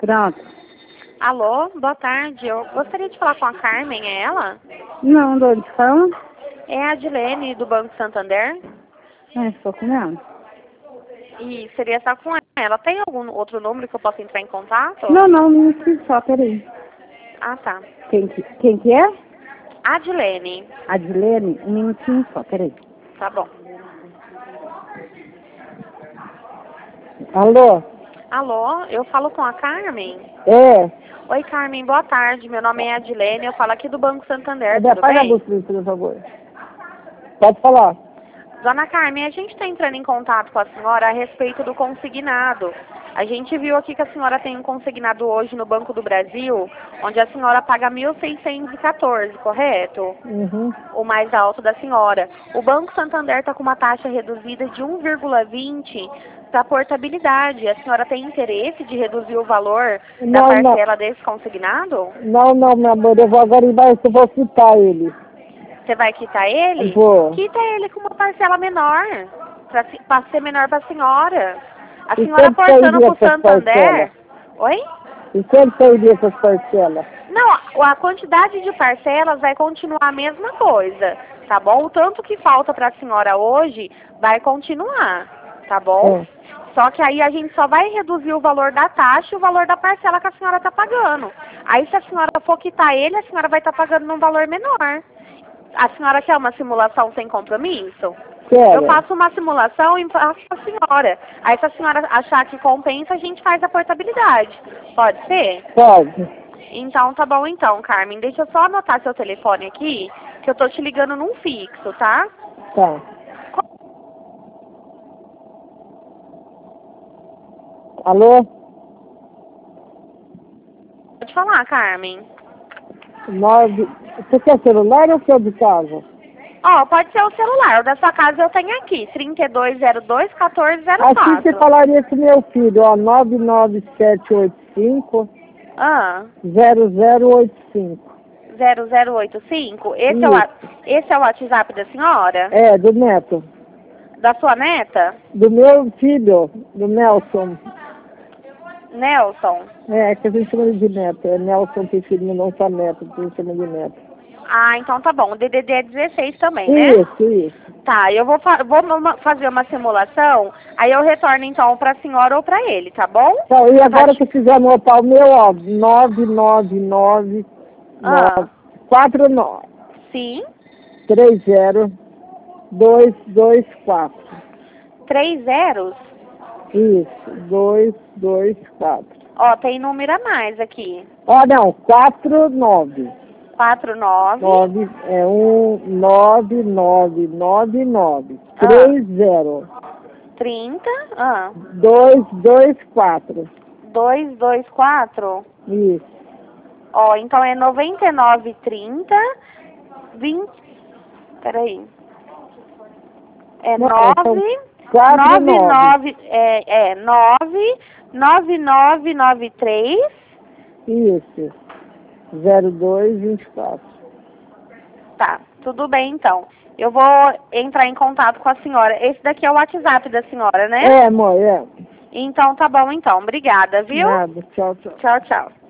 Pronto. Alô, boa tarde. Eu gostaria de falar com a Carmen, é ela? Não, de onde fala? É a Adilene, do Banco Santander. Estou com ela. E seria só com ela. Tem algum outro número que eu possa entrar em contato? Não, um minutinho só, peraí. Ah, tá. Quem que é? Adilene. Adilene? Um minutinho só, peraí. Tá bom. Alô? Alô, eu falo com a Carmen? É. Oi, Carmen, boa tarde. Meu nome é Adilene, eu falo aqui do Banco Santander, tudo Apaga a bem? luz, por favor. Pode falar. Dona Carmen, a gente está entrando em contato com a senhora a respeito do consignado. A gente viu aqui que a senhora tem um consignado hoje no Banco do Brasil, onde a senhora paga 1.614, correto? Uhum. O mais alto da senhora. O Banco Santander está com uma taxa reduzida de 1,20 para portabilidade. A senhora tem interesse de reduzir o valor da parcela desse consignado? Não, meu amor, eu vou agora embaixo, eu vou quitar ele. Você vai quitar ele? Vou. Quita ele com uma parcela menor, para ser menor para a senhora. A E senhora quanto portando sairia para o essas parcelas? Santander... Oi? E quanto sairia essas parcelas? Não, a quantidade de parcelas vai continuar a mesma coisa, tá bom? O tanto que falta para a senhora hoje vai continuar, tá bom? É. Só que aí a gente só vai reduzir o valor da taxa e o valor da parcela que a senhora está pagando. Aí se a senhora for quitar ele, a senhora vai estar pagando num valor menor. A senhora quer uma simulação sem compromisso? Quero. Eu faço uma simulação e faço a senhora. Aí se a senhora achar que compensa, a gente faz a portabilidade. Pode ser? Pode. Então tá bom então, Carmen. Deixa eu só anotar seu telefone aqui, que eu tô te ligando num fixo, tá? Tá. Alô? Pode falar, Carmen. 9. Você quer celular ou quer de casa? Ó, pode ser o celular. O da sua casa eu tenho aqui, 3202-1404. Assim você falaria com meu filho, ó, 99785 Ah, 0085. 0085. Esse é o WhatsApp da senhora? É, do neto. Da sua neta? Do meu filho, do Nelson. Nelson? É, que a gente chama de neto. É Nelson tem filho, não tá neto, a gente chama de neto. Ah, então tá bom. O DDD é 16 também, né? Isso. Tá, eu vou fazer uma simulação, aí eu retorno então pra senhora ou pra ele, tá bom? Então, e agora se quiser anotar o meu, ó, 999 49 Sim. 30224. 3 zeros? Isso, 224. Ó, tem número a mais aqui. Ó, não, 49. 49. 9, é 19999. 30. 224. 224. Isso. Ó, então é 9930 20. Peraí. É Não, 9 99 9993. Isso. 0224. Tá, tudo bem então. Eu vou entrar em contato com a senhora. Esse daqui é o WhatsApp da senhora, né? É, amor, é. Então tá bom então. Obrigada, viu? Nada, tchau. Tchau, tchau.